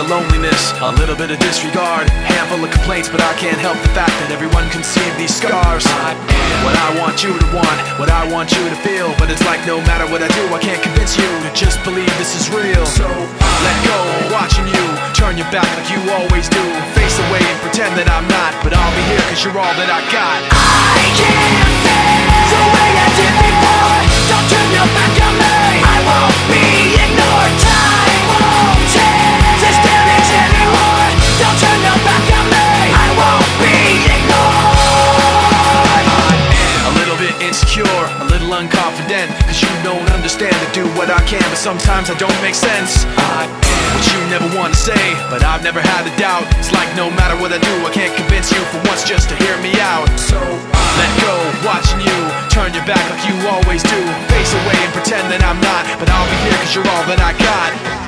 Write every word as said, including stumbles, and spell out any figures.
of loneliness, a little bit of disregard, handful of complaints, but I can't help the fact that everyone can see these scars. I am what I want you to want, what I want you to feel, but it's like no matter what I do, I can't convince you to just believe this is real. So let go, watching you turn your back like you always do, face away and pretend that I'm not, but I'll be here cause you're all that I got. I can't feel the way I did before. Don't turn your back on me, I won't be ignored. Time won't change this damage anymore. Don't turn your back on me, I won't be ignored. I am a little bit insecure, a little unconfident, cause you don't understand to do what I can, but sometimes I don't make sense. I am what you never want to say, but I've never had a doubt. It's like no matter what I do, I can't convince you for once just to hear me out. So let go, watching you turn your back like you always do, face away and pretend that I'm not, but I'll be here cause you're all that I got.